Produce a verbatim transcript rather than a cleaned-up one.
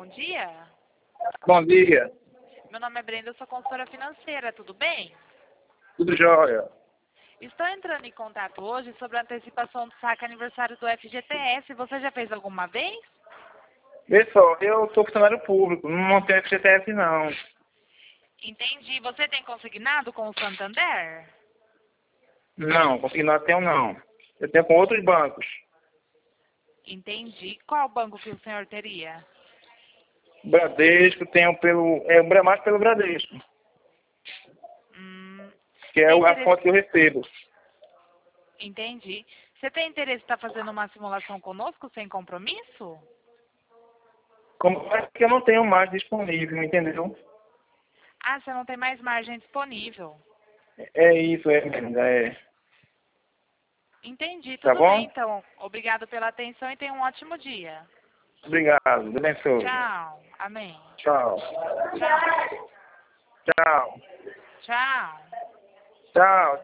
bom dia. Bom dia. Meu nome é Brenda, eu sou consultora financeira, tudo bem? Tudo jóia. Estou entrando em contato hoje sobre a antecipação do saque aniversário do F G T S. Você já fez alguma vez? Pessoal, eu sou funcionário público, não tenho F G T S não. Entendi. Você tem consignado com o Santander? Não, consignado tenho não. Eu tenho com outros bancos. Entendi. Qual banco que o senhor teria? Bradesco, tenho pelo. É mais pelo Bradesco. Hum, Que é tem a interesse... fonte que eu recebo. Entendi. Você tem interesse em estar fazendo uma simulação conosco sem compromisso? Como é que eu não tenho mais disponível, entendeu? Ah, você não tem mais margem disponível. É isso, é, Brenda, é. Entendi. Tá Tudo bem, bom? então. Obrigado pela atenção e tenha um ótimo dia. Obrigado, Deus abençoe. Tchau. Amém. Tchau. Tchau. Tchau. Tchau. Tchau.